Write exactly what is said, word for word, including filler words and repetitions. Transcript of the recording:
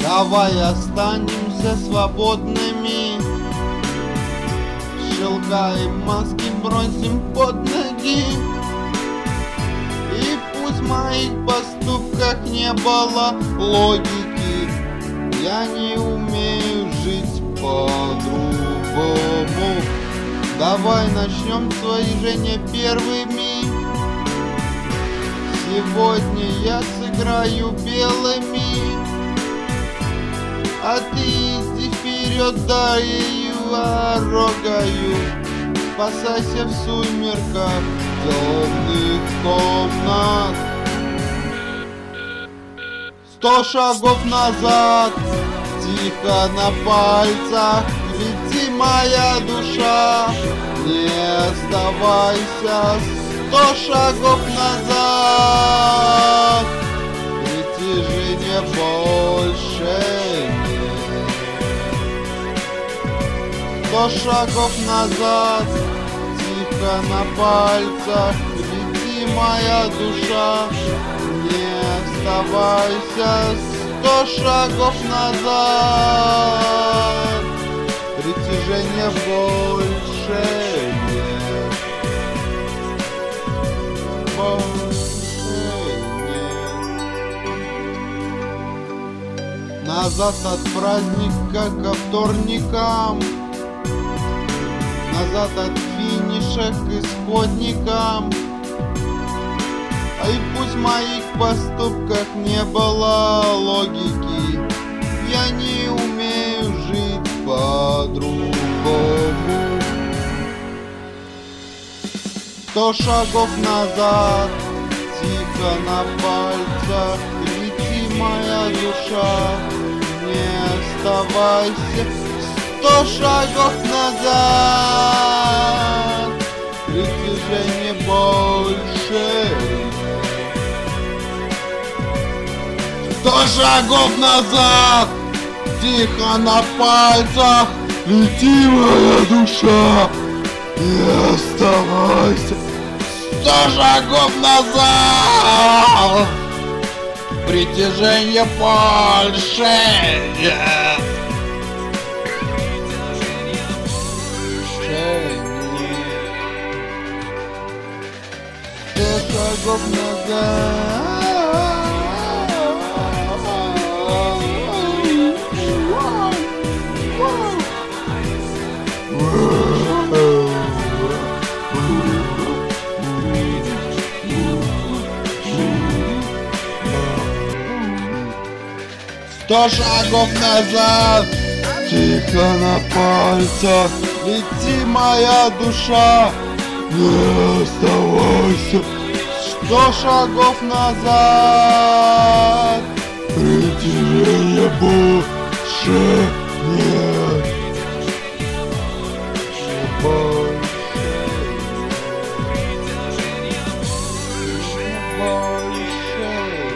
Давай останемся свободными, шелка и маски бросим под ноги. И пусть в моих поступках не было логики, я не умею жить по-другому. Давай начнем движение первыми. Сегодня я сыграю белыми, а ты иди вперед, да ее рогаю. Спасайся в сумерках темных комнат. Сто шагов назад, тихо на пальцах, лети, моя душа, не оставайся. Сто шагов назад, притяжения больше нет. Сто шагов назад, тихо на пальцах, лети, моя душа, не оставайся. Сто шагов назад, притяжения больше нет. Больше нет. Назад от праздника ко вторникам, назад от финиша к исходникам. А и пусть в моих поступках не было логики, я не умею жить по-другому. Сто шагов назад, тихо на пальцах, лети, моя душа, не оставайся. Сто шагов назад, притяжения больше. Сто шагов назад, тихо на пальцах, лети, моя душа, не оставайся. Сто шагов назад, притяжения больше нет. Сто шагов назад. Сто шагов назад, тихо на пальцах, лети, моя душа, не оставайся. Сто шагов назад, притяжения больше нет.